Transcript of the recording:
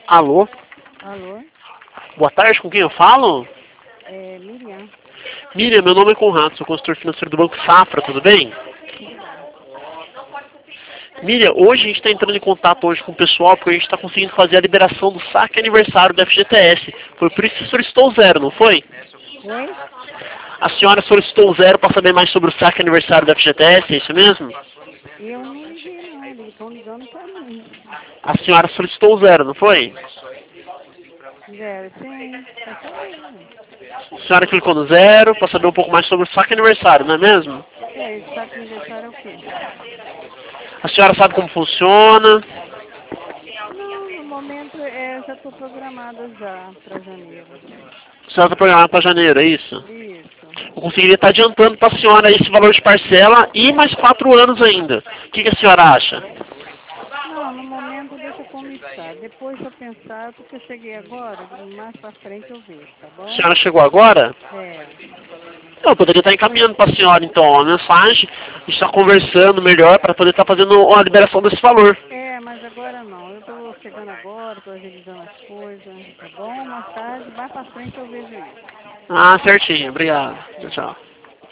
Alô? Alô? Boa tarde, com quem eu falo? É Miriam. Miriam, meu nome é Conrado, sou consultor financeiro do Banco Safra, tudo bem? Tudo bem. Miriam, hoje a gente está entrando em contato hoje com o pessoal porque a gente está conseguindo fazer a liberação do saque aniversário do FGTS. Foi por isso que você solicitou o zero, não foi? Oi? A senhora solicitou o zero para saber mais sobre o saque aniversário do FGTS, é isso mesmo? Eu não liguei não, eles estão ligando para mim. A senhora solicitou o zero, não foi? Zero, sim, para saber, né? A senhora clicou no zero para saber um pouco mais sobre o saque aniversário, não é mesmo? É, esse saco aniversário é o quê? A senhora sabe como funciona? Não, no momento eu já estou programada já para janeiro. A senhora está programada para janeiro, é isso? Isso. Eu conseguiria estar adiantando para a senhora esse valor de parcela e mais 4 anos ainda. O que a senhora acha? Não, no momento deixa como está. Depois se eu pensar, porque eu cheguei agora, mais para frente eu vejo, tá A bom? senhora chegou agora? É. Eu poderia estar encaminhando para a senhora, então, uma mensagem, a gente está conversando melhor para poder estar fazendo a liberação desse valor. É, mas agora não. Eu estou chegando agora, estou agilizando as coisas, tá bom? Mais tarde, mais para frente eu vejo isso. Ah, certinho. Obrigado. Tchau, Tchau. tchau.